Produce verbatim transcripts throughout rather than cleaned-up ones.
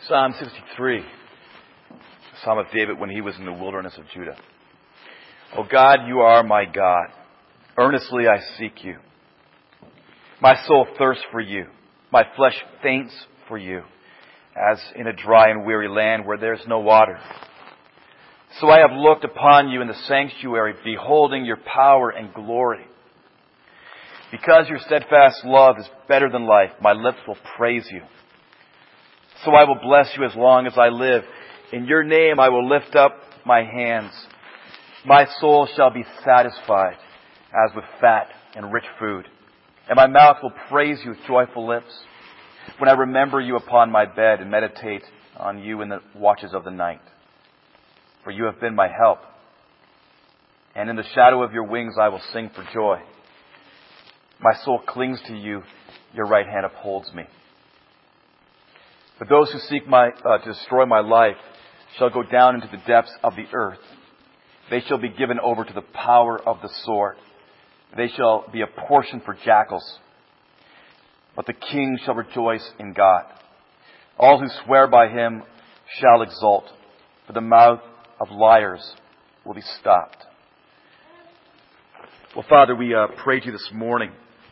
Psalm sixty-three, Psalm of David when he was in the wilderness of Judah. O God, you are my God. Earnestly I seek you. My soul thirsts for you. My flesh faints for you, as in a dry and weary land where there is no water. So I have looked upon you in the sanctuary, beholding your power and glory. Because your steadfast love is better than life, my lips will praise you. So I will bless you as long as I live. In your name I will lift up my hands. My soul shall be satisfied as with fat and rich food, and my mouth will praise you with joyful lips when I remember you upon my bed and meditate on you in the watches of the night. For you have been my help, and in the shadow of your wings I will sing for joy. My soul clings to you, your right hand upholds me. But those who seek my, uh, to destroy my life shall go down into the depths of the earth. They shall be given over to the power of the sword. They shall be a portion for jackals. But the king shall rejoice in God. All who swear by him shall exult, for the mouth of liars will be stopped. Well, Father, we uh, pray to you this morning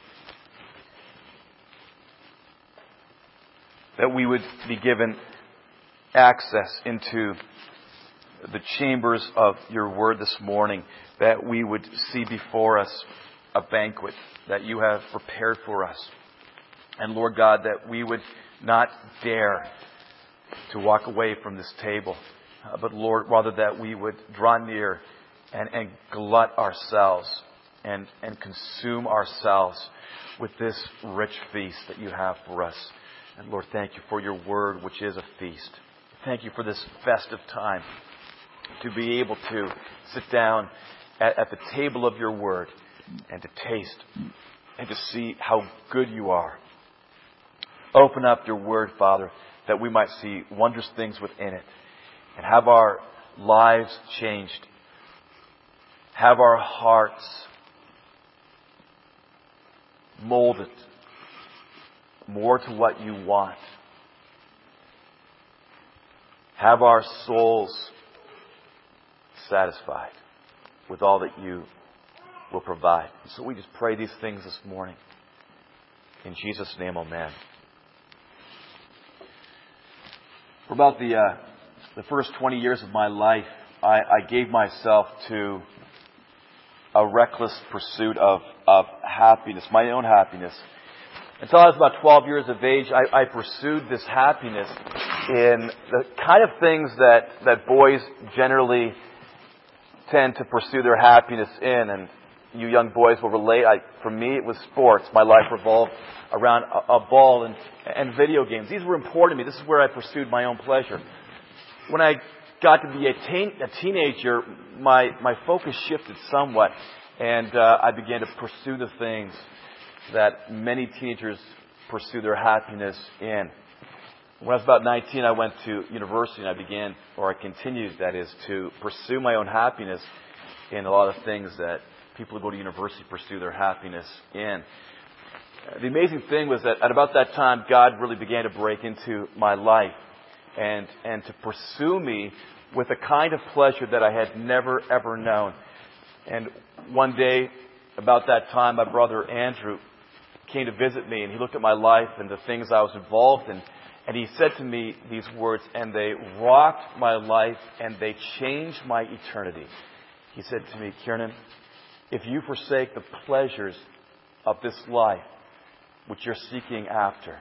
that we would be given access into the chambers of your word this morning, that we would see before us a banquet that you have prepared for us. And Lord God, that we would not dare to walk away from this table, uh, but Lord, rather that we would draw near and, and glut ourselves and, and consume ourselves with this rich feast that you have for us. And Lord, thank you for your word, which is a feast. Thank you for this festive time to be able to sit down at, at the table of your word and to taste and to see how good you are. Open up your word, Father, that we might see wondrous things within it and have our lives changed. Have our hearts molded more to what you want. Have our souls satisfied with all that you will provide. So we just pray these things this morning. In Jesus' name, amen. For about the uh, the first twenty years of my life, I, I gave myself to a reckless pursuit of, of happiness, my own happiness. Until I was about twelve years of age, I, I pursued this happiness in the kind of things that, that boys generally tend to pursue their happiness in. And you young boys will relate. I, for me, it was sports. My life revolved around a, a ball and, and video games. These were important to me. This is where I pursued my own pleasure. When I got to be a, teen, a teenager, my, my focus shifted somewhat. And uh, I began to pursue the things that many teenagers pursue their happiness in. When I was about nineteen, I went to university and I began, or I continued, that is, to pursue my own happiness in a lot of things that people who go to university pursue their happiness in. The amazing thing was that at about that time, God really began to break into my life and, and to pursue me with a kind of pleasure that I had never, ever known. And one day, about that time, my brother Andrew came to visit me, and he looked at my life and the things I was involved in, and he said to me these words, and they rocked my life and they changed my eternity. He said to me, Kiernan, if you forsake the pleasures of this life, which you're seeking after,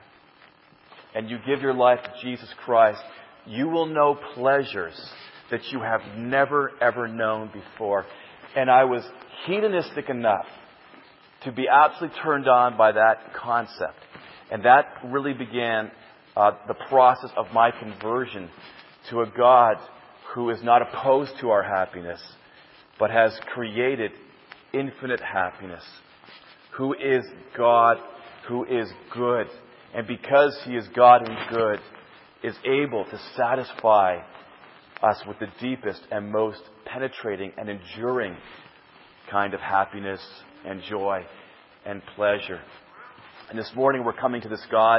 and you give your life to Jesus Christ, you will know pleasures that you have never, ever known before. And I was hedonistic enough to be absolutely turned on by that concept. And that really began uh, the process of my conversion to a God who is not opposed to our happiness, but has created infinite happiness, who is God, who is good. And because He is God and good, is able to satisfy us with the deepest and most penetrating and enduring kind of happiness and joy and pleasure. And this morning we're coming to this God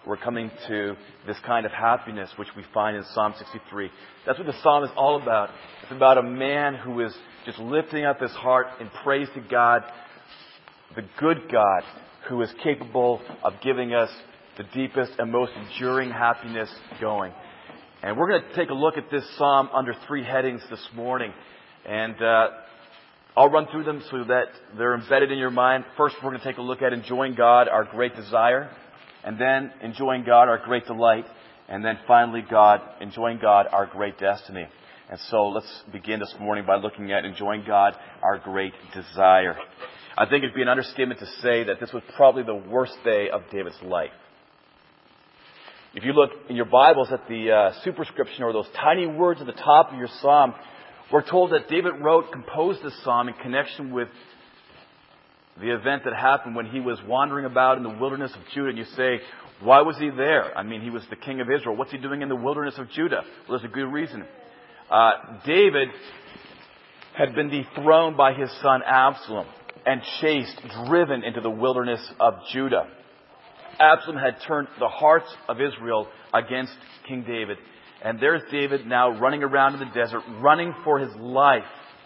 we're coming to this kind of happiness which we find in Psalm sixty-three. That's what the psalm is all about. It's about a man who is just lifting up his heart in praise to God, the good God who is capable of giving us the deepest and most enduring happiness going. And we're going to take a look at this psalm under three headings this morning. And uh, I'll run through them so that they're embedded in your mind. First, we're going to take a look at enjoying God, our great desire. And then enjoying God, our great delight. And then finally, God, enjoying God, our great destiny. And so let's begin this morning by looking at enjoying God, our great desire. I think it'd be an understatement to say that this was probably the worst day of David's life. If you look in your Bibles at the uh, superscription or those tiny words at the top of your psalm, we're told that David wrote, composed this psalm in connection with the event that happened when he was wandering about in the wilderness of Judah. And you say, why was he there? I mean, he was the king of Israel. What's he doing in the wilderness of Judah? Well, there's a good reason. Uh, David had been dethroned by his son Absalom and chased, driven into the wilderness of Judah. Absalom had turned the hearts of Israel against King David. And there's David now running around in the desert, running for his life.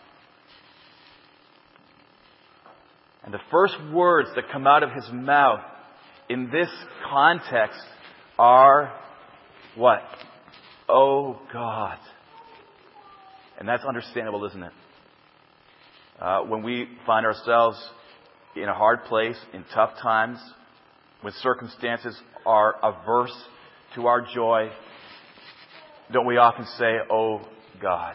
And the first words that come out of his mouth in this context are what? Oh God. And that's understandable, isn't it? Uh, when we find ourselves in a hard place, in tough times, when circumstances are averse to our joy, don't we often say, oh God?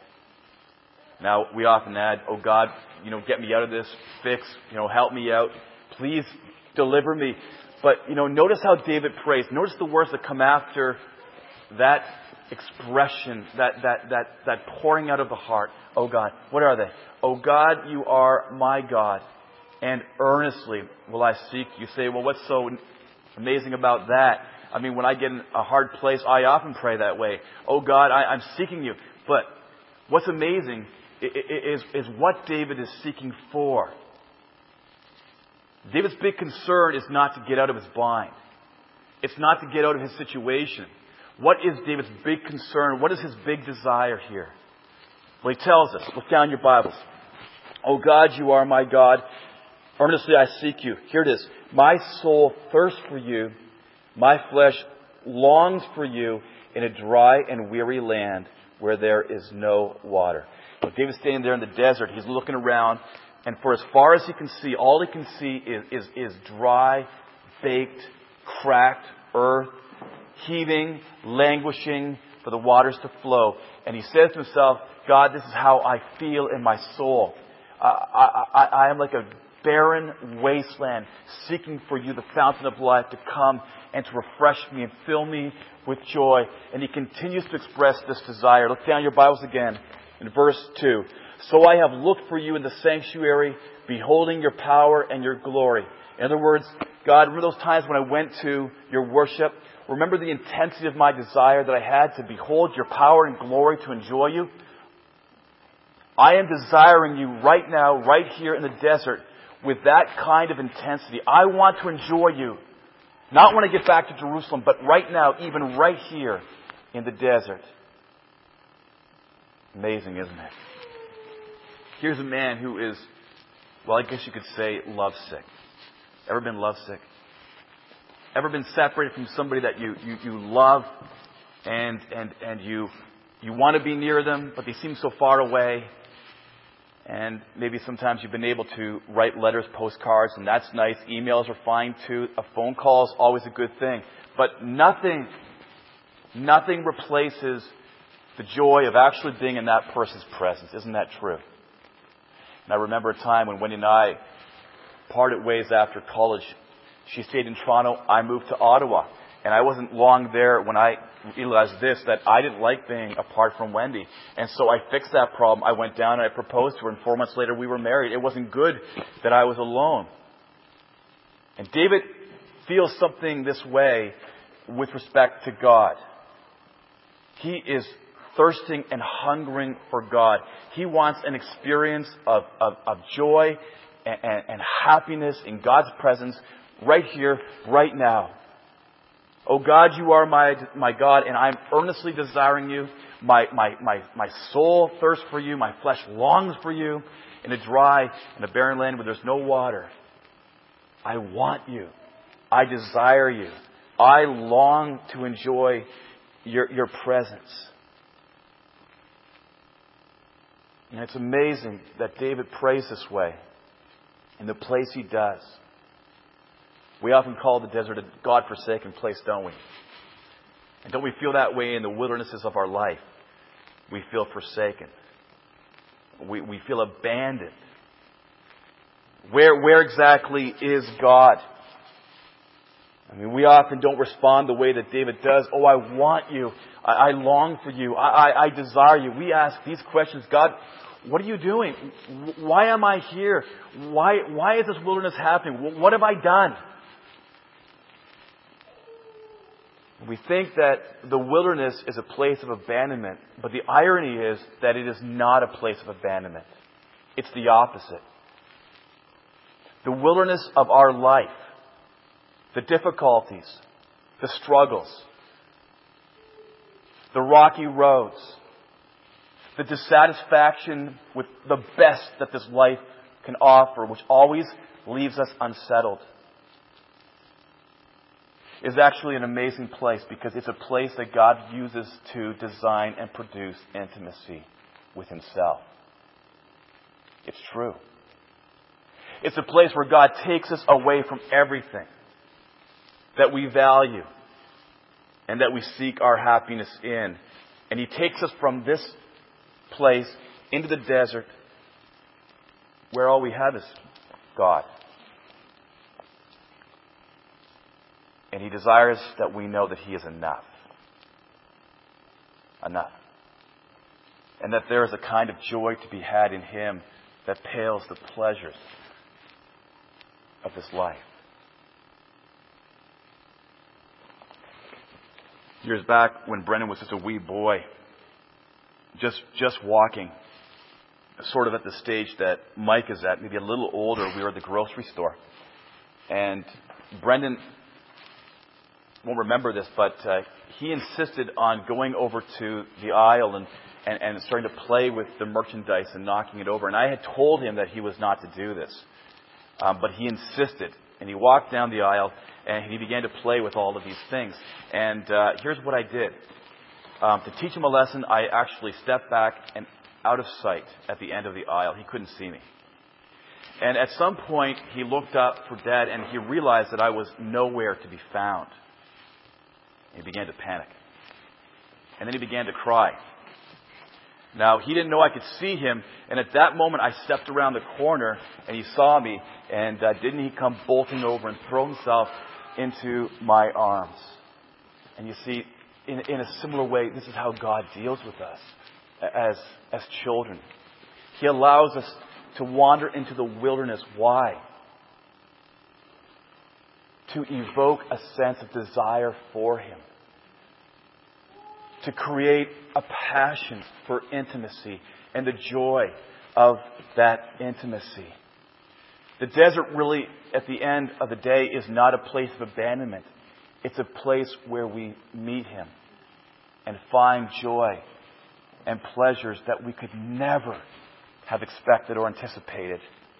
Now, we often add, oh God, you know, get me out of this fix, you know, help me out, please deliver me. But, you know, notice how David prays. Notice the words that come after that expression, that, that, that, that pouring out of the heart. Oh God. What are they? Oh God, you are my God, and earnestly will I seek you. Say, well, what's so amazing about that? I mean, when I get in a hard place, I often pray that way. Oh God, I, I'm seeking you. But what's amazing is, is what David is seeking for. David's big concern is not to get out of his bind. It's not to get out of his situation. What is David's big concern? What is his big desire here? Well, he tells us. Look down your Bibles. Oh God, you are my God. Earnestly I seek you. Here it is. My soul thirsts for you. My flesh longs for you in a dry and weary land where there is no water. Well, David's standing there in the desert. He's looking around. And for as far as he can see, all he can see is, is, is dry, baked, cracked earth, heaving, languishing for the waters to flow. And he says to himself, God, this is how I feel in my soul. I, I, I, I am like a barren wasteland, seeking for you, the fountain of life, to come and to refresh me and fill me with joy. And he continues to express this desire. Look down your Bibles again in verse two. So I have looked for you in the sanctuary, beholding your power and your glory. In other words, God, remember those times when I went to your worship? Remember the intensity of my desire that I had to behold your power and glory, to enjoy you? I am desiring you right now, right here in the desert, with that kind of intensity. I want to enjoy you. Not when I get back to Jerusalem, but right now, even right here in the desert. Amazing, isn't it? Here's a man who is, well, I guess you could say, lovesick. Ever been lovesick? Ever been separated from somebody that you, you, you love and, and, and you, you want to be near them, but they seem so far away? And maybe sometimes you've been able to write letters, postcards, and that's nice. Emails are fine too. A phone call is always a good thing. But nothing, nothing replaces the joy of actually being in that person's presence. Isn't that true? And I remember a time when Wendy and I parted ways after college. She stayed in Toronto. I moved to Ottawa. And I wasn't long there when I realized this, that I didn't like being apart from Wendy. And so I fixed that problem. I went down and I proposed to her, and four months later we were married. It wasn't good that I was alone. And David feels something this way with respect to God. He is thirsting and hungering for God. He wants an experience of, of, of joy and, and, and happiness in God's presence right here, right now. O God, you are my, my God, and I am earnestly desiring you. My, my, my, my soul thirsts for you. My flesh longs for you in a dry and a barren land where there's no water. I want you. I desire you. I long to enjoy your, your presence. And it's amazing that David prays this way in the place he does. We often call the desert a God-forsaken place, don't we? And don't we feel that way in the wildernesses of our life? We feel forsaken. We, we feel abandoned. Where, where exactly is God? I mean, we often don't respond the way that David does. Oh, I want you. I, I long for you. I, I, I desire you. We ask these questions. God, what are you doing? Why am I here? Why, why is this wilderness happening? What have I done? We think that the wilderness is a place of abandonment, but the irony is that it is not a place of abandonment. It's the opposite. The wilderness of our life, the difficulties, the struggles, the rocky roads, the dissatisfaction with the best that this life can offer, which always leaves us unsettled, is actually an amazing place because it's a place that God uses to design and produce intimacy with Himself. It's true. It's a place where God takes us away from everything that we value and that we seek our happiness in. And He takes us from this place into the desert where all we have is God. And He desires that we know that He is enough. Enough. And that there is a kind of joy to be had in Him that pales the pleasures of this life. Years back when Brendan was just a wee boy, just just walking, sort of at the stage that Mike is at, maybe a little older, we were at the grocery store. And Brendan won't remember this, but uh, he insisted on going over to the aisle and, and, and starting to play with the merchandise and knocking it over. And I had told him that he was not to do this. Um, but he insisted. And he walked down the aisle and he began to play with all of these things. And uh, here's what I did. Um, to teach him a lesson, I actually stepped back and out of sight at the end of the aisle. He couldn't see me. And at some point, he looked up for Dad and he realized that I was nowhere to be found. He began to panic. And then he began to cry. Now, he didn't know I could see him, and at that moment I stepped around the corner and he saw me, and uh, didn't he come bolting over and throw himself into my arms? And you see, in, in a similar way, this is how God deals with us as, as children. He allows us to wander into the wilderness. Why? To evoke a sense of desire for Him. To create a passion for intimacy and the joy of that intimacy. The desert really, at the end of the day, is not a place of abandonment. It's a place where we meet Him and find joy and pleasures that we could never have expected or anticipated.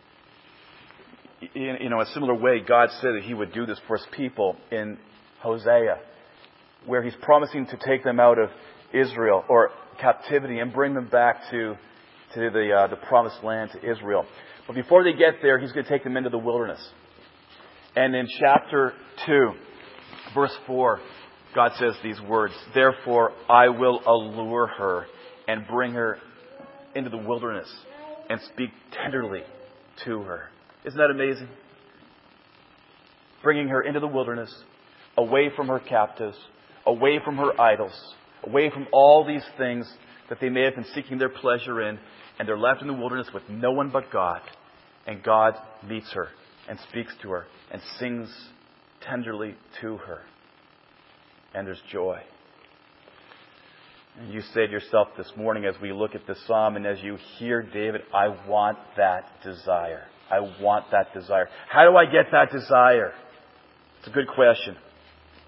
In, you know, a similar way, God said that He would do this for His people in Hosea, where He's promising to take them out of Israel or captivity and bring them back to to the uh, the promised land, to Israel. But before they get there, He's going to take them into the wilderness. And in chapter two, verse four, God says these words, "Therefore I will allure her and bring her into the wilderness and speak tenderly to her." Isn't that amazing? Bringing her into the wilderness, away from her captives, away from her idols, away from all these things that they may have been seeking their pleasure in, and they're left in the wilderness with no one but God. And God meets her and speaks to her and sings tenderly to her. And there's joy. And you say to yourself this morning as we look at this psalm and as you hear David, I want that desire. I want that desire. How do I get that desire? It's a good question.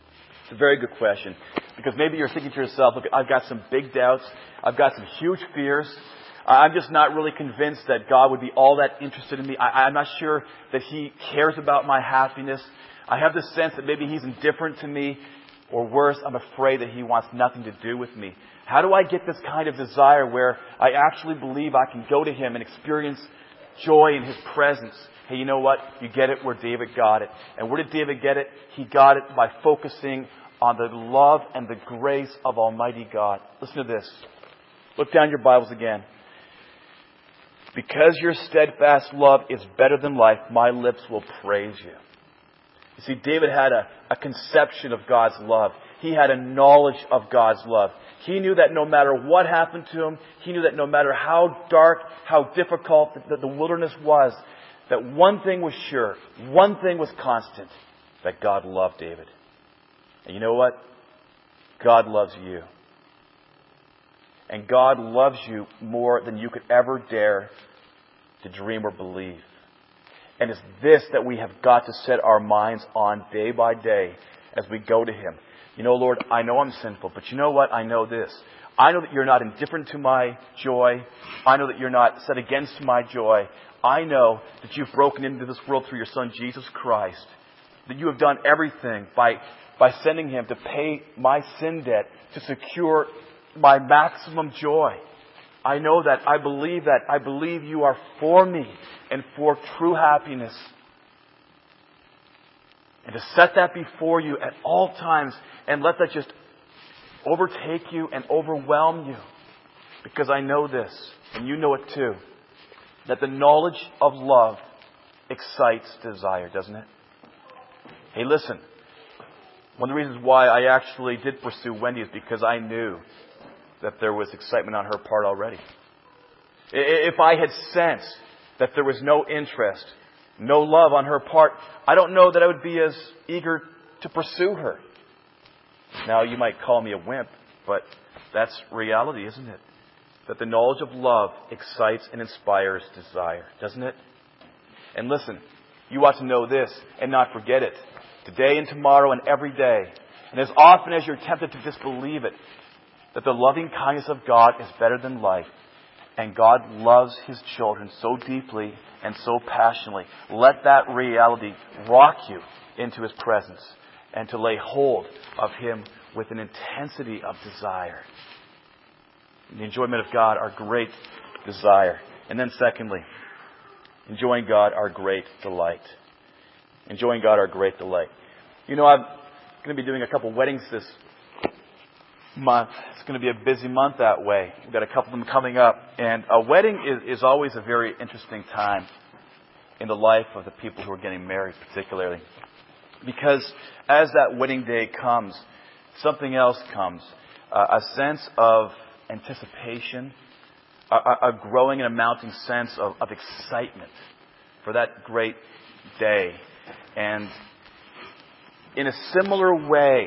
It's a very good question. Because maybe you're thinking to yourself, look, I've got some big doubts. I've got some huge fears. I'm just not really convinced that God would be all that interested in me. I, I'm not sure that He cares about my happiness. I have the sense that maybe He's indifferent to me. Or worse, I'm afraid that He wants nothing to do with me. How do I get this kind of desire where I actually believe I can go to Him and experience joy in His presence? Hey, you know what? You get it where David got it. And where did David get it? He got it by focusing on the love and the grace of Almighty God. Listen to this. Look down your Bibles again. Because your steadfast love is better than life, my lips will praise you. You see, David had a, a conception of God's love. He had a knowledge of God's love. He knew that no matter what happened to him, he knew that no matter how dark, how difficult the, the wilderness was, that one thing was sure, one thing was constant, that God loved David. And you know what? God loves you. And God loves you more than you could ever dare to dream or believe. And it's this that we have got to set our minds on day by day as we go to Him. You know, Lord, I know I'm sinful, but you know what? I know this. I know that You're not indifferent to my joy. I know that You're not set against my joy. I know that You've broken into this world through Your Son, Jesus Christ. That You have done everything by, by sending Him to pay my sin debt, to secure my maximum joy. I know that. I believe that. I believe You are for me and for true happiness. And to set that before You at all times and let that just overtake you and overwhelm you. Because I know this, and you know it too, that the knowledge of love excites desire, doesn't it? Hey, listen. One of the reasons why I actually did pursue Wendy is because I knew that there was excitement on her part already. If I had sensed that there was no interest, no love on her part, I don't know that I would be as eager to pursue her. Now, you might call me a wimp, but that's reality, isn't it? That the knowledge of love excites and inspires desire, doesn't it? And listen, you ought to know this and not forget it. Today and tomorrow and every day. And as often as you're tempted to disbelieve it, that the loving kindness of God is better than life. And God loves His children so deeply and so passionately. Let that reality rock you into His presence and to lay hold of Him with an intensity of desire. The enjoyment of God, our great desire. And then secondly, enjoying God, our great delight. Enjoying God, our great delight. You know, I'm going to be doing a couple weddings this month. It's going to be a busy month that way. We've got a couple of them coming up. And a wedding is, is always a very interesting time in the life of the people who are getting married, particularly. Because as that wedding day comes, something else comes. Uh, a sense of anticipation, a, a growing and a mounting sense of, of excitement for that great day. And in a similar way,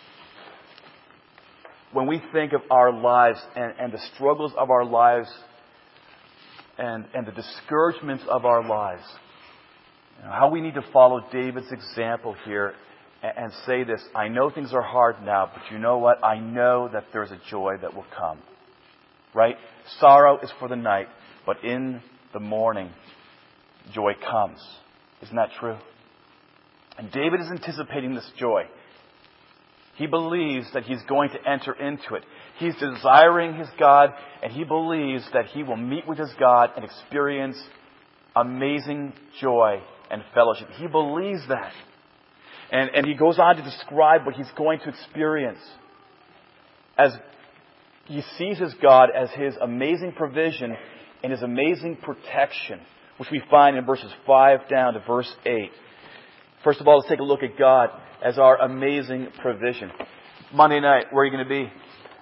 when we think of our lives and, and the struggles of our lives and, and the discouragements of our lives, you know, how we need to follow David's example here and, and say this, I know things are hard now, but you know what? I know that there's a joy that will come. Right? Sorrow is for the night, but in the morning, joy comes. Isn't that true? And David is anticipating this joy. He believes that he's going to enter into it. He's desiring his God, and he believes that he will meet with his God and experience amazing joy and fellowship. He believes that. And, and he goes on to describe what he's going to experience. As he sees his God as His amazing provision and His amazing protection, which we find in verses five down to verse eight. First of all, let's take a look at God as our amazing provision. Monday night, where are you going to be?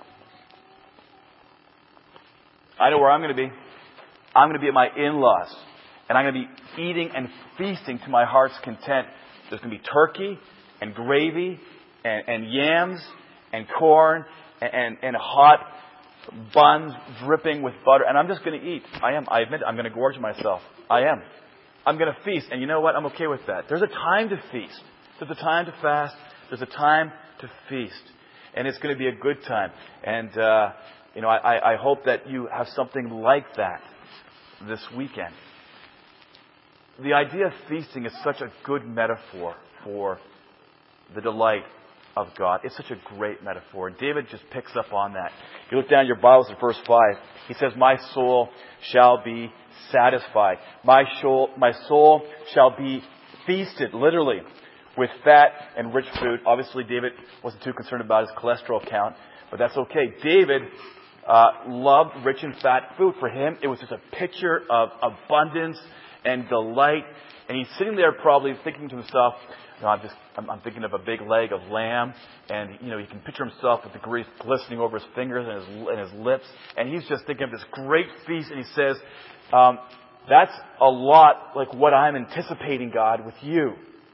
I know where I'm going to be. I'm going to be at my in-laws. And I'm going to be eating and feasting to my heart's content. There's going to be turkey and gravy and, and yams and corn and, and, and hot buns dripping with butter. And I'm just going to eat. I am. I admit it, I'm going to gorge myself. I am. I'm going to feast. And you know what? I'm okay with that. There's a time to feast. There's a time to fast. There's a time to feast. And it's going to be a good time. And, uh, you know, I, I hope that you have something like that this weekend. The idea of feasting is such a good metaphor for the delight of God. It's such a great metaphor. David just picks up on that. If you look down your Bibles at verse five, he says, my soul shall be satisfied. My soul, my soul shall be feasted, literally, with fat and rich food. Obviously, David wasn't too concerned about his cholesterol count, but that's okay. David uh, loved rich and fat food. For him, it was just a picture of abundance and delight. And he's sitting there probably thinking to himself, you know, I'm just, I'm, I'm thinking of a big leg of lamb, and, you know, he can picture himself with the grease glistening over his fingers and his, and his lips, and he's just thinking of this great feast, and he says, um, that's a lot like what I'm anticipating, God, with you.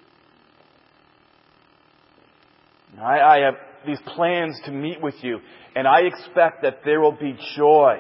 I, I have these plans to meet with you, and I expect that there will be joy.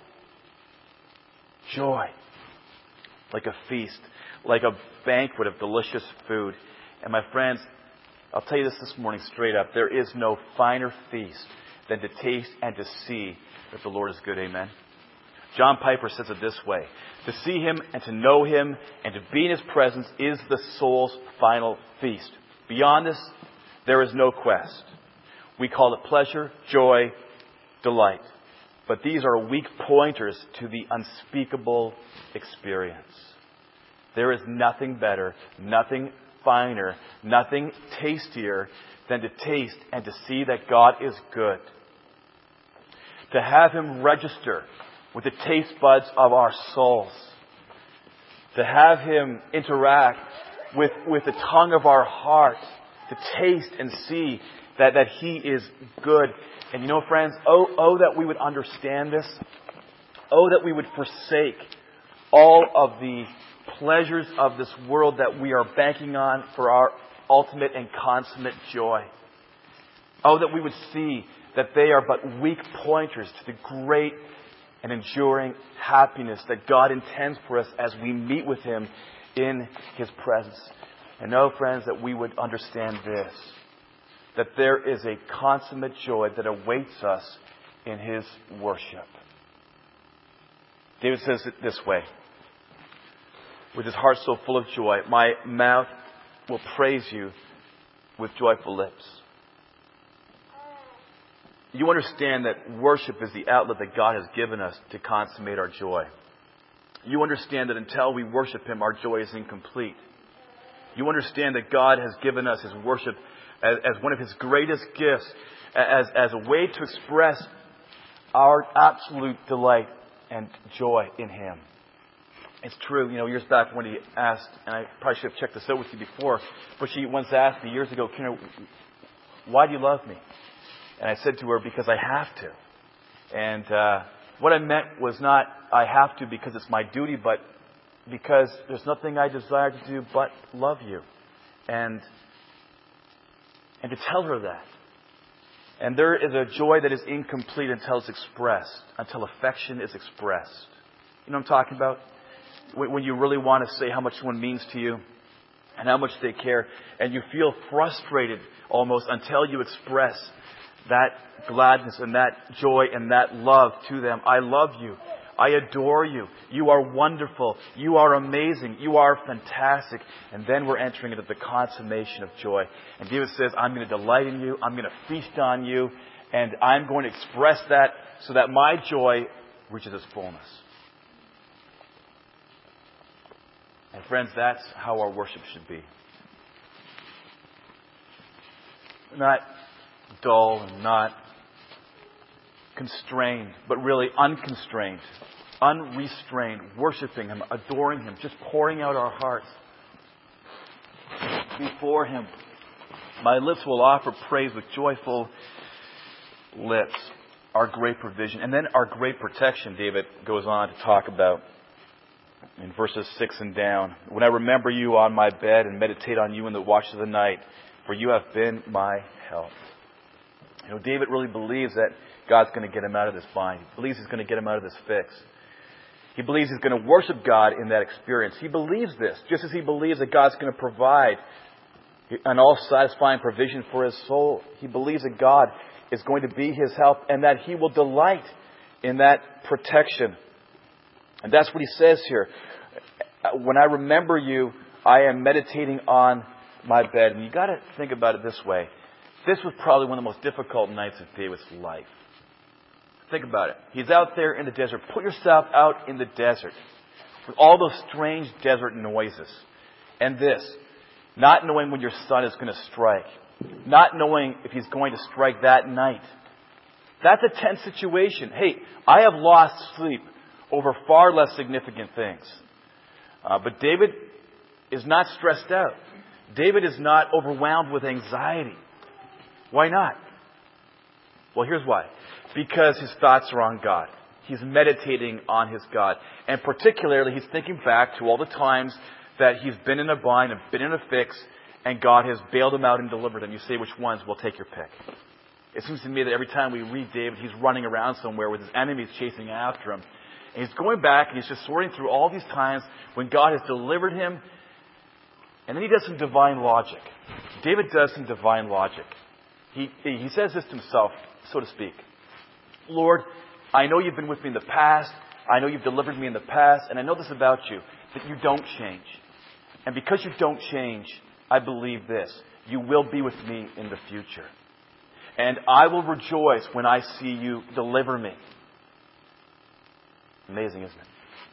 Joy. Like a feast, like a banquet of delicious food. And my friends, I'll tell you this this morning straight up. There is no finer feast than to taste and to see that the Lord is good. Amen. John Piper says it this way. To see Him and to know Him and to be in His presence is the soul's final feast. Beyond this, there is no quest. We call it pleasure, joy, delight. But these are weak pointers to the unspeakable experience. There is nothing better, nothing finer, nothing tastier than to taste and to see that God is good. To have Him register with the taste buds of our souls. To have Him interact with, with the tongue of our heart. To taste and see that, that He is good. And you know, friends, oh, oh that we would understand this. Oh, that we would forsake all of the pleasures of this world that we are banking on for our ultimate and consummate joy. Oh, that we would see that they are but weak pointers to the great and enduring happiness that God intends for us as we meet with Him in His presence. And know, friends, that we would understand this, that there is a consummate joy that awaits us in His worship. David says it this way, with his heart so full of joy, my mouth will praise you with joyful lips. You understand that worship is the outlet that God has given us to consummate our joy. You understand that until we worship Him, our joy is incomplete. You understand that God has given us His worship as, as one of His greatest gifts, as, as a way to express our absolute delight and joy in Him. It's true, you know, years back when he asked, and I probably should have checked this out with you before, but she once asked me years ago, Kieran, why do you love me? And I said to her, because I have to. And uh, what I meant was not, I have to because it's my duty, but because there's nothing I desire to do but love you. And, and to tell her that. And there is a joy that is incomplete until it's expressed, until affection is expressed. You know what I'm talking about? When you really want to say how much someone means to you and how much they care, and you feel frustrated almost until you express that gladness and that joy and that love to them. I love you. I adore you. You are wonderful. You are amazing. You are fantastic. And then we're entering into the consummation of joy. And David says, I'm going to delight in you. I'm going to feast on you. And I'm going to express that so that my joy reaches its fullness. And friends, that's how our worship should be. Not dull and not constrained, but really unconstrained, unrestrained, worshiping Him, adoring Him, just pouring out our hearts before Him. My lips will offer praise with joyful lips. Our great provision. And then our great protection, David goes on to talk about in verses six and down. When I remember you on my bed and meditate on you in the watch of the night, for you have been my help. You know, David really believes that God's going to get him out of this bind. He believes He's going to get him out of this fix. He believes he's going to worship God in that experience. He believes this, just as he believes that God's going to provide an all-satisfying provision for his soul. He believes that God is going to be his help and that he will delight in that protection. And that's what he says here. When I remember you, I am meditating on my bed. And you got to think about it this way. This was probably one of the most difficult nights of David's life. Think about it. He's out there in the desert. Put yourself out in the desert with all those strange desert noises. And this, not knowing when your son is going to strike. Not knowing if he's going to strike that night. That's a tense situation. Hey, I have lost sleep over far less significant things. Uh, but David is not stressed out. David is not overwhelmed with anxiety. Why not? Well, here's why. Because his thoughts are on God. He's meditating on his God. And particularly, he's thinking back to all the times that he's been in a bind and been in a fix, and God has bailed him out and delivered him. You say, which ones? We'll take your pick. It seems to me that every time we read David, he's running around somewhere with his enemies chasing after him. And he's going back and he's just sorting through all these times when God has delivered him. And then he does some divine logic. David does some divine logic. He, he says this to himself, so to speak. Lord, I know you've been with me in the past. I know you've delivered me in the past. And I know this about you, that you don't change. And because you don't change, I believe this. You will be with me in the future. And I will rejoice when I see you deliver me. Amazing, isn't it?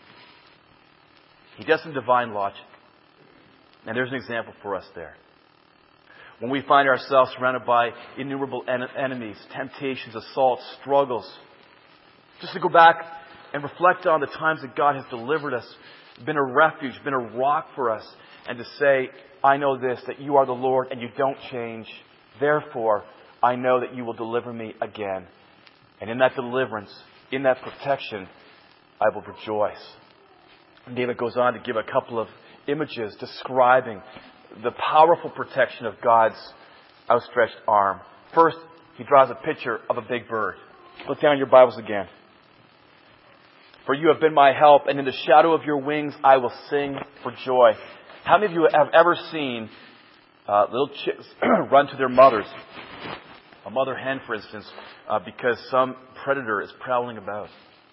He does some divine logic. And there's an example for us there. When we find ourselves surrounded by innumerable en- enemies, temptations, assaults, struggles, just to go back and reflect on the times that God has delivered us, been a refuge, been a rock for us, and to say, I know this, that you are the Lord and you don't change. Therefore, I know that you will deliver me again. And in that deliverance, in that protection, I will rejoice. And David goes on to give a couple of images describing the powerful protection of God's outstretched arm. First, he draws a picture of a big bird. Look down in your Bibles again. For you have been my help, and in the shadow of your wings I will sing for joy. How many of you have ever seen uh, little chicks run to their mothers? A mother hen, for instance, uh, because some predator is prowling about.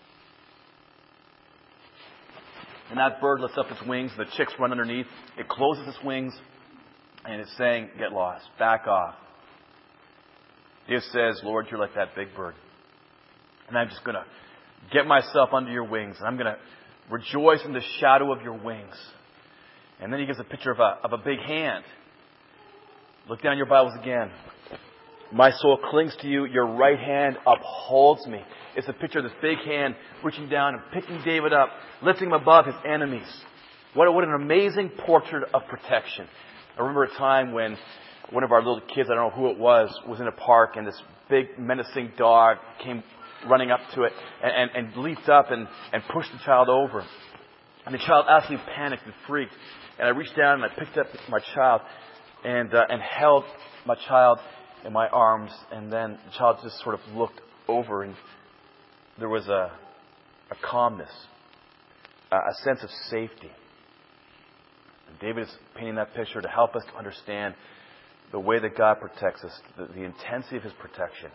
And that bird lifts up its wings, and the chicks run underneath. It closes its wings, and it's saying, get lost, back off. It says, Lord, you're like that big bird. And I'm just going to get myself under your wings, and I'm going to rejoice in the shadow of your wings. And then he gives a picture of a, of a big hand. Look down your Bibles again. My soul clings to you. Your right hand upholds me. It's a picture of this big hand reaching down and picking David up, lifting him above his enemies. What, what an amazing portrait of protection. I remember a time when one of our little kids, I don't know who it was, was in a park and this big menacing dog came running up to it and, and, and leaped up and, and pushed the child over. And the child absolutely panicked and freaked. And I reached down and I picked up my child and uh, and held my child in my arms. And then the child just sort of looked over and there was a, a calmness, a, a sense of safety. And David is painting that picture to help us to understand the way that God protects us, the, the intensity of His protection.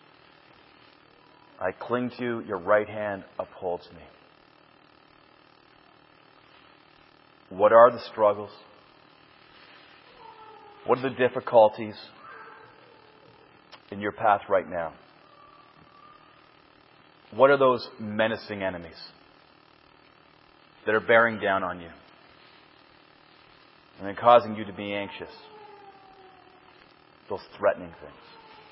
I cling to you, your right hand upholds me. What are the struggles? What are the difficulties in your path right now? What are those menacing enemies that are bearing down on you and then causing you to be anxious? Those threatening things.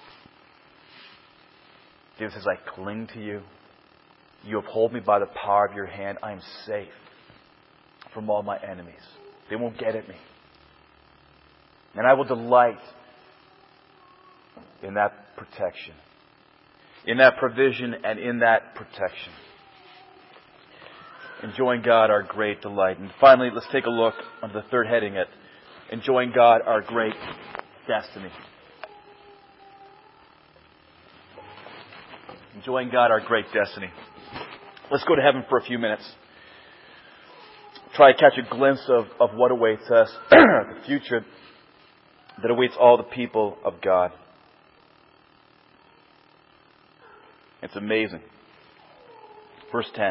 David says, I cling to you. You uphold me by the power of your hand. I am safe from all my enemies. They won't get at me. And I will delight in that protection, in that provision, and in that protection. Enjoying God, our great delight. And finally, let's take a look on the third heading at enjoying God, our great destiny. Enjoying God, our great destiny. Let's go to heaven for a few minutes. Try to catch a glimpse of, of what awaits us, the future. that awaits all the people of God. It's amazing. Verse ten.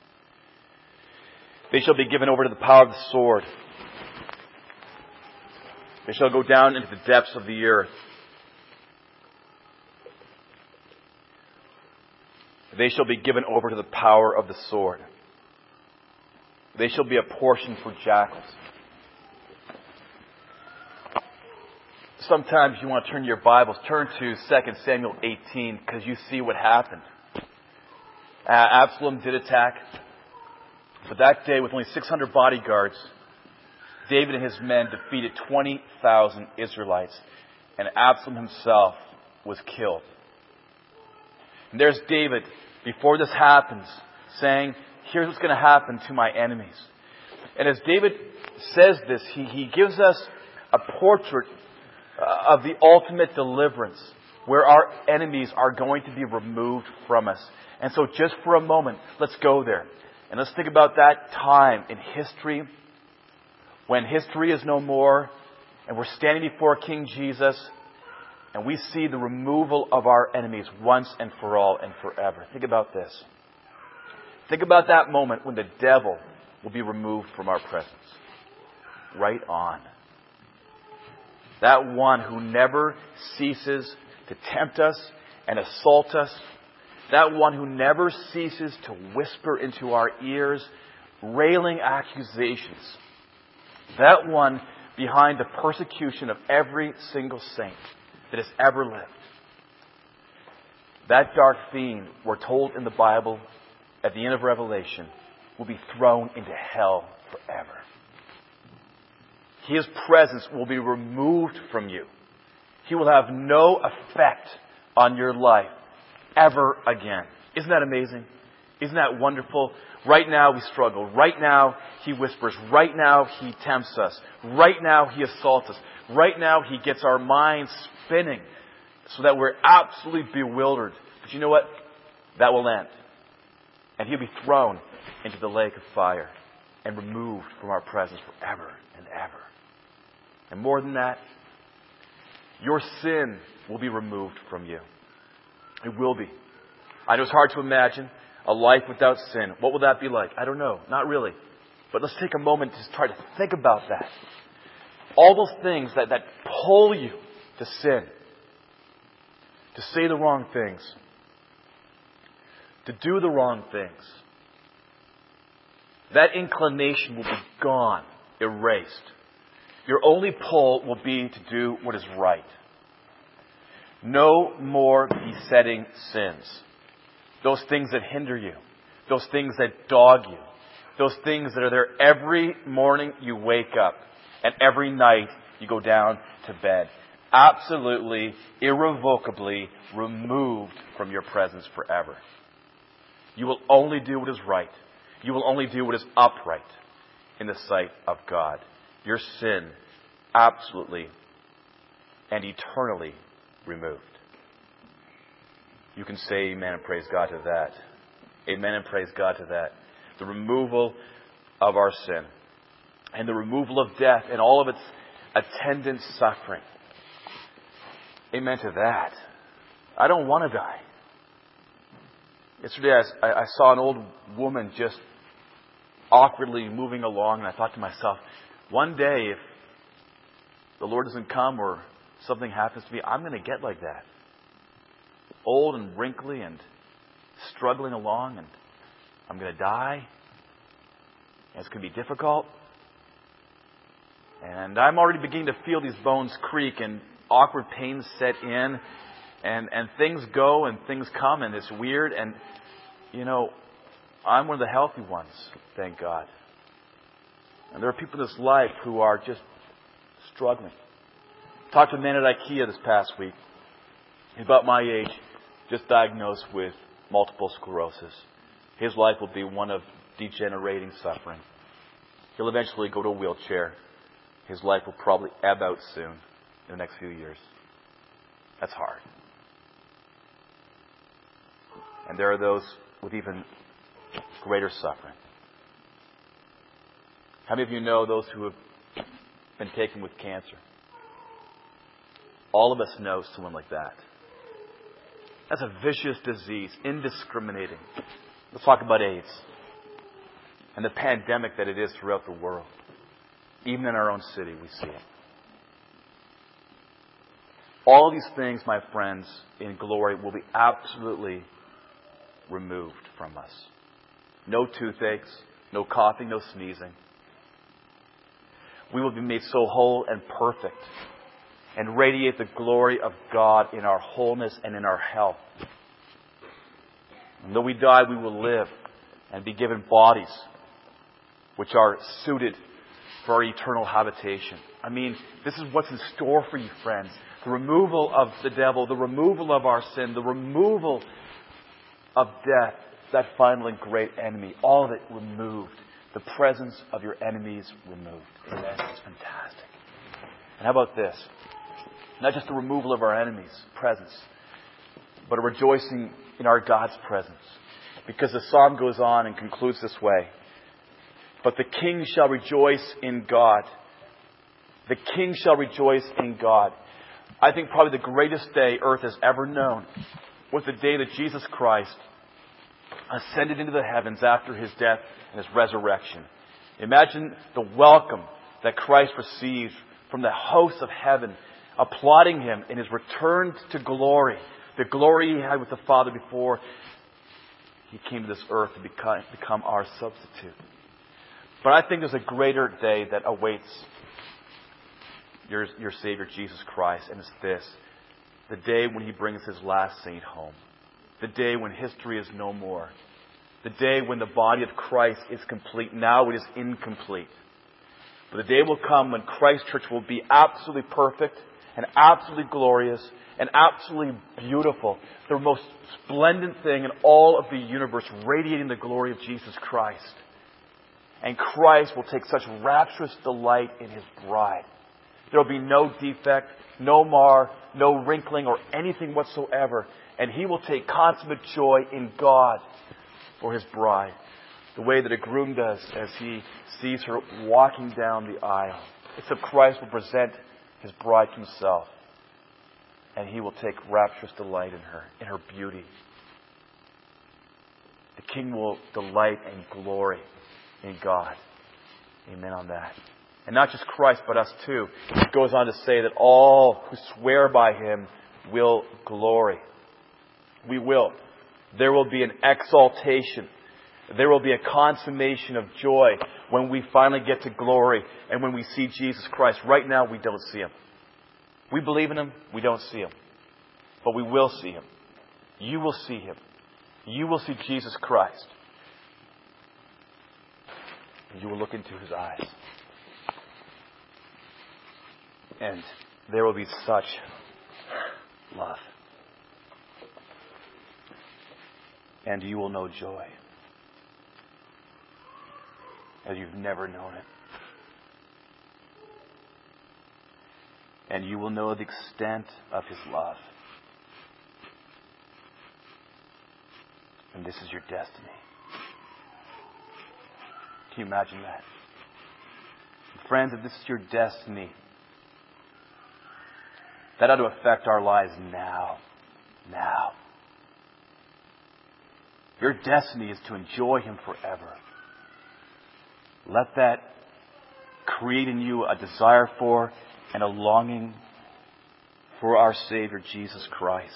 They shall be given over to the power of the sword. They shall go down into the depths of the earth. They shall be given over to the power of the sword. They shall be a portion for jackals. Sometimes you want to turn your Bibles, turn to Second Samuel eighteen, because you see what happened. Uh, Absalom did attack, but that day with only six hundred bodyguards, David and his men defeated twenty thousand Israelites, and Absalom himself was killed. And there's David, before this happens, saying, here's what's going to happen to my enemies. And as David says this, he, he gives us a portrait uh, of the ultimate deliverance, where our enemies are going to be removed from us. And so just for a moment, let's go there. And let's think about that time in history, when history is no more, and we're standing before King Jesus, and we see the removal of our enemies once and for all and forever. Think about this. Think about that moment when the devil will be removed from our presence. Right on. That one who never ceases to tempt us and assault us. That one who never ceases to whisper into our ears railing accusations. That one behind the persecution of every single saint that has ever lived. That dark fiend, we're told in the Bible, at the end of Revelation, will be thrown into hell forever. His presence will be removed from you. He will have no effect on your life ever again. Isn't that amazing? Isn't that wonderful? Right now we struggle. Right now he whispers. Right now he tempts us. Right now he assaults us. Right now he gets our minds spinning so that we're absolutely bewildered. But you know what? That will end. And he'll be thrown into the lake of fire and removed from our presence forever and ever. And more than that, your sin will be removed from you. It will be. I know it's hard to imagine a life without sin. What will that be like? I don't know. Not really. But let's take a moment to try to think about that. All those things that, that pull you to sin. To say the wrong things. To do the wrong things. That inclination will be gone, erased. Your only pull will be to do what is right. No more besetting sins. Those things that hinder you. Those things that dog you. Those things that are there every morning you wake up. And every night you go down to bed. Absolutely, irrevocably removed from your presence forever. You will only do what is right. You will only do what is upright in the sight of God. Your sin absolutely and eternally removed. You can say amen and praise God to that. Amen and praise God to that. The removal of our sin and the removal of death and all of its attendant suffering. Amen to that. I don't want to die. Yesterday I, I saw an old woman just awkwardly moving along, and I thought to myself, one day if the Lord doesn't come or something happens to me, I'm going to get like that. Old and wrinkly and struggling along, and I'm going to die. And it's going to be difficult. And I'm already beginning to feel these bones creak and awkward pains set in. And, and things go and things come and it's weird. And, you know, I'm one of the healthy ones, thank God. And there are people in this life who are just struggling. Talked to a man at IKEA this past week. He's about my age, just diagnosed with multiple sclerosis. His life will be one of degenerating suffering. He'll eventually go to a wheelchair. His life will probably ebb out soon in the next few years. That's hard. And there are those with even greater suffering. How many of you know those who have been taken with cancer? All of us know someone like that. That's a vicious disease, indiscriminating. Let's talk about AIDS and the pandemic that it is throughout the world. Even in our own city, we see it. All of these things, my friends, in glory will be absolutely removed from us. No toothaches, no coughing, no sneezing. We will be made so whole and perfect and radiate the glory of God in our wholeness and in our health. And though we die, we will live and be given bodies which are suited for our eternal habitation. I mean, this is what's in store for you, friends. The removal of the devil, the removal of our sin, the removal of death, that final and great enemy. All of it removed. The presence of your enemies removed. Amen. It's fantastic. And how about this? Not just the removal of our enemies' presence, but a rejoicing in our God's presence. Because the psalm goes on and concludes this way. But the king shall rejoice in God. The king shall rejoice in God. I think probably the greatest day earth has ever known was the day that Jesus Christ ascended into the heavens after His death and His resurrection. Imagine the welcome that Christ received from the hosts of heaven, applauding Him in His return to glory. The glory He had with the Father before He came to this earth to become, become our substitute. But I think there's a greater day that awaits your, your Savior Jesus Christ, and it's this. The day when He brings His last saint home. The day when history is no more. The day when the body of Christ is complete. Now it is incomplete. But the day will come when Christ's church will be absolutely perfect and absolutely glorious and absolutely beautiful. The most splendid thing in all of the universe, radiating the glory of Jesus Christ. And Christ will take such rapturous delight in His bride. There will be no defect, no mar, no wrinkling or anything whatsoever. And He will take consummate joy in God for His bride. The way that a groom does as he sees her walking down the aisle. Except Christ will present His bride to Himself. And He will take rapturous delight in her, in her beauty. The King will delight and glory in God. Amen on that. And not just Christ, but us too. It goes on to say that all who swear by Him will glory. We will. There will be an exaltation. There will be a consummation of joy when we finally get to glory and when we see Jesus Christ. Right now, we don't see Him. We believe in Him. We don't see Him. But we will see Him. You will see Him. You will see Jesus Christ. And you will look into His eyes. And there will be such love. And you will know joy as you've never known it. And you will know the extent of His love. And this is your destiny. Can you imagine that? Friends, if this is your destiny, that ought to affect our lives now. Now. Your destiny is to enjoy Him forever. Let that create in you a desire for and a longing for our Savior, Jesus Christ.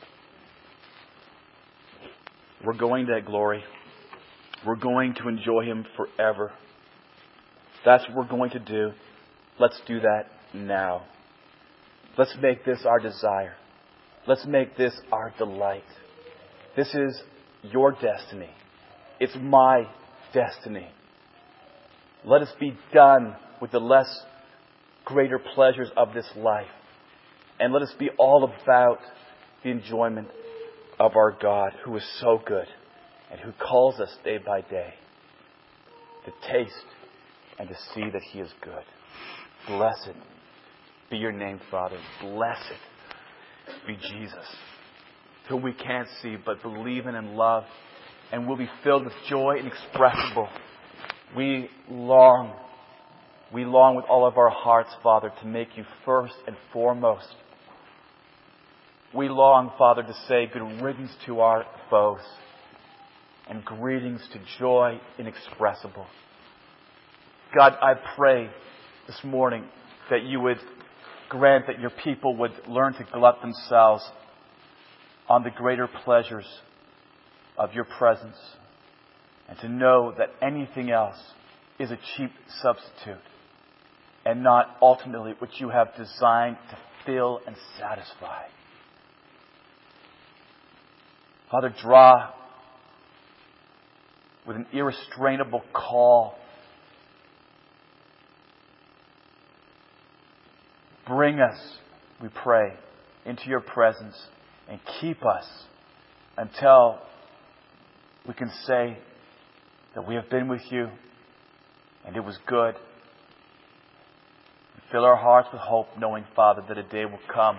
We're going to glory. We're going to enjoy Him forever. That's what we're going to do. Let's do that now. Let's make this our desire. Let's make this our delight. This is your destiny. It's my destiny. Let us be done with the less greater pleasures of this life. And let us be all about the enjoyment of our God, who is so good and who calls us day by day to taste and to see that He is good. Blessed be your name, Father. Blessed be Jesus, whom we can't see but believe in and love, and will be filled with joy inexpressible. We long, we long with all of our hearts, Father, to make You first and foremost We long, Father, to say good riddance to our foes and greetings to joy inexpressible. God, I pray this morning that you would grant that your people would learn to glut themselves on the greater pleasures of your presence and to know that anything else is a cheap substitute and not ultimately what you have designed to fill and satisfy. Father, draw with an irrestrainable call. Bring us, we pray, into your presence and keep us until we can say that we have been with you and it was good. Fill our hearts with hope, knowing, Father, that a day will come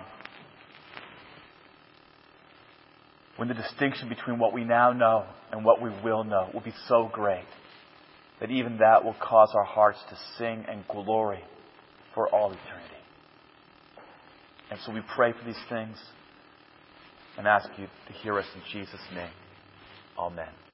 when the distinction between what we now know and what we will know will be so great that even that will cause our hearts to sing and glory for all eternity. And so we pray for these things and ask you to hear us in Jesus' name. Amen.